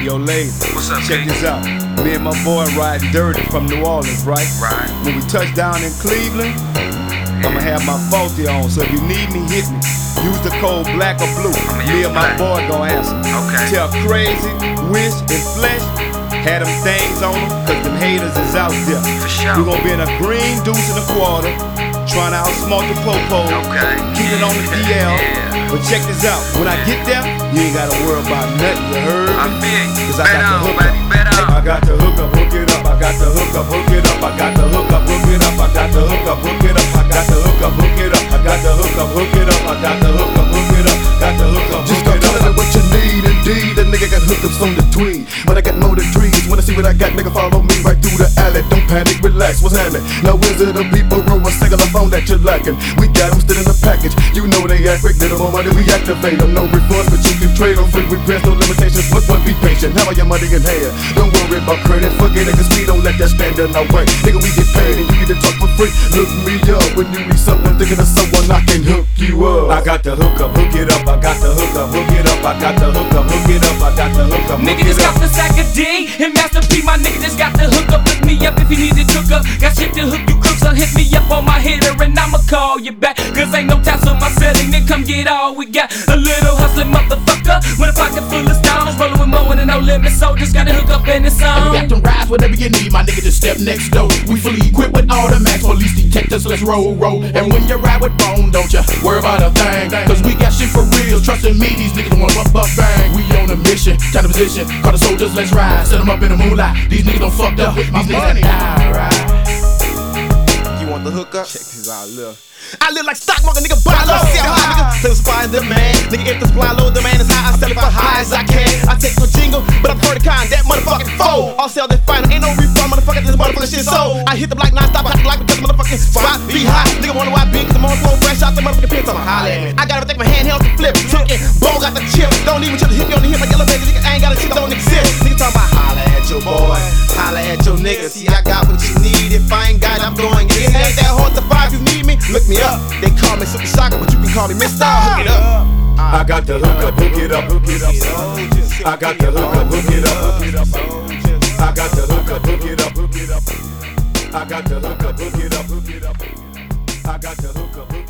Yo, lady, What's up, check King? this out. Me and my boy riding dirty from New Orleans, right? Right. When we touch down in Cleveland, I'ma have my 40 on, so if you need me, hit me. Use the code black or blue. Me and my boy gon' answer. Okay. Tell Crazy, Wish, and Flesh, had them things on them, cause them haters is out there. For sure. We gon' be in a green deuce and a quarter, trying to outsmart the po-po. Okay. Keep it on the DL. Yeah. But check this out, when I get there, you ain't gotta worry about nothing, you heard I me? feel you. Cause I Bet got the on, hook baby, bet up. on. I got the hook up, hook it up. I got the hook up, hook it up. I got the hook up, hook it up. I got the hook up, hook it up. I got the hook up, hook it up. I got the hook up, hook it up. I got the hook up, hook it up. Got the hook up, Just hook start it telling up. it what you need, indeed. That nigga got hookups on the tweed. But I got more than dreams. Wanna see what I got, nigga, follow me right through the alley. Don't panic, relax, what's happening? Now is it a people roll a single phone that you're lacking? We got them still in the package. You know they act quick, little more money, we activate them. No reforms, but you can trade them free with press, no limitations. But be patient, have all your money in hand. Don't worry about credit, forget it, cause we don't let that stand in our way. Nigga, we get paid and you get to talk for free. Look me up when you need something, thinking of someone I can hook you up. I got the hook up, hook it up. I got the hook up, hook it up. I got the hook up, hook it up. I got the hook up, Nigga hook just it got up. the sack of D and Master P, my nigga just got the hook up. Look me up if you need it hook up. Got shit to hook you crooks, so hit me up on my hitter and I'ma call you back. Cause ain't no time, so my setting, then come get all we got. A little hustling motherfucker with a pocket full of stones, rolling with more and no limit, so just gotta hook up in the And we song. got them rides whatever you need, my nigga just step next door. We fully equipped with automatics, police detectors, let's roll. And when you ride with Bone, don't you worry about a thing, cause we got shit for real, trusting me, these niggas don't want buck bang. We on a mission, time to position, call the soldiers, let's ride. Set them up in the moonlight, these niggas don't fucked up with my money. Alright. You want the hookup? Check this out, look. I live like stock market, nigga, buy low, sell high, nigga. Sell supply and demand, nigga. If the supply low, demand is high, I sell it for high as I can. I take no jingle, but I prefer the kind that motherfucking fold. I'll sell that final, ain't no refund, motherfucker. This motherfucking shit sold. I hit the block non-stop, I hit the block because the motherfucking spot be hot. Nigga wonder why I be, cause I'm on flow fresh out the motherfucking pins. I'ma holla at me. I got everything, my handheld to flip, ticking. Bone got the chip, don't even try to hit me on the hip like elevator, nigga. I ain't got a shit, don't exist. Nigga talking about holla at your boy, holla at your nigga. See, I got what you need. If I ain't got it, I'm going get it. Ain't that hard to find? You need me? Look me up. They call me Super Shocker, but you can call me Mr. Hook it up. I got the hook up, hook it up, hook it up. I got the hook up, hook it up, hook it up. I got the hook up, hook it up, hook it up. I got the hook up, hook it up, hook it up. I got the hook up, hook it up.